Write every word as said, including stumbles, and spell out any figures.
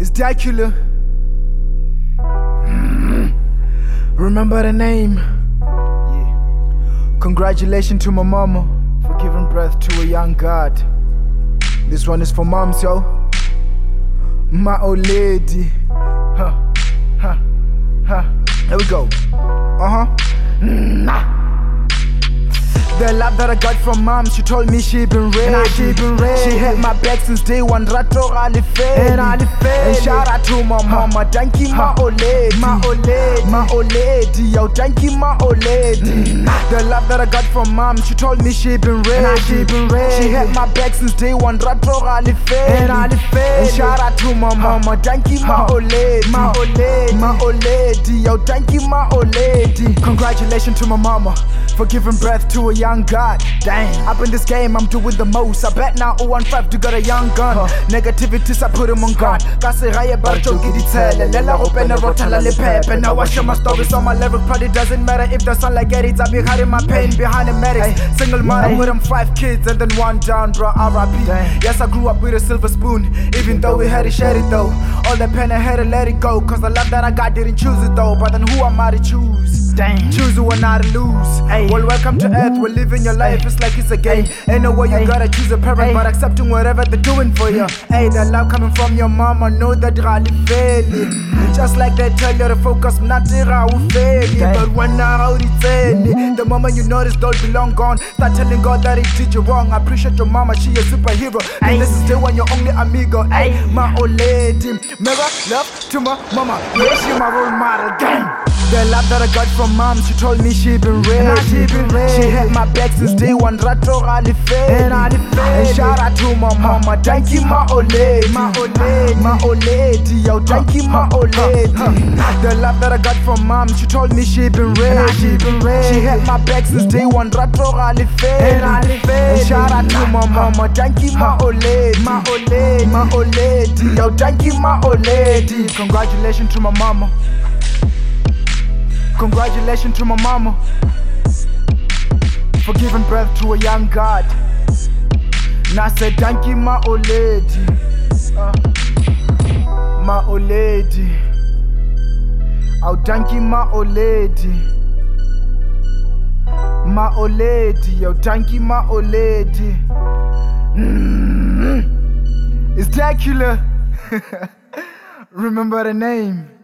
It's Dracula. Remember the name. Yeah. Congratulations to my mama for giving birth to a young god. This one is for moms, yo. My old lady. Huh, huh, huh. Here we go. Uh-huh. Nah. The love that I got from mom, she told me she been ready. She been ready. She had my back since day one. Rato ali feli. And shout out to my mama. Thank you, my old lady. My old lady. My old lady. Yo, thank you, my old lady. The love that I got from mom, she told me she been ready. She been ready. She had my back since day one. Rato ali feli. And shout out to my mama. Thank you, my old lady. My old lady. My old lady. Yo, thank you, my old lady. Congratulations to my mama for giving birth to a young god. Dang, up in this game, I'm doing the most. I bet now oh one five to got a young gun. Huh. Negativities, I put him on guard. Kasi raya bar joke di tele. Lela open a rotala le pepe. Now I share my stories on my lyric, but it doesn't matter if the sun like it. I be hiding my pain behind the medics. Ay. Single mother ay. With them five kids and then one down, bro. R I P. Dang. Yes, I grew up with a silver spoon, even though we had to share it though. All the pain I had to let it go, cause the love that I got didn't choose it though. But then who am I to choose? Dang. Choose who and not to lose. Ay. Well, welcome to earth, we're living your life, it's like it's a game. Ain't no way you gotta choose a parent, but accepting whatever they're doing for you. Hey, that love coming from your mama, know that really feel just like they tell you to focus, not to fail. But when I out it, the moment you notice don't belong gone, start telling God that he did you wrong. I appreciate your mama, she a superhero. And this is the one you're only amigo. Hey, my old lady, mirror love to my mama. Yeah, she my role model. Gang. The love that I got from mom, she told me she been ready. She been ready. She had my back since day one. Rato ali feli. And shout out to my mama. Thank you, my old lady. My old lady. My old lady. Yo, thank you, my old lady. The love that I got from mom, she told me she been ready. She been ready. She had my back since day one. Rato ali feli. And shout out to my mama. Thank you, my old lady. My old lady. My old lady. Yo, thank you, my old lady. Congratulations to my mama. Congratulations to my mama for giving birth to a young god. And I said thank you, my old lady. uh, My old lady. Oh, thank you, my old lady. My old lady. Yo, thank you, my old lady. mm-hmm. It's Dracula. Remember the name.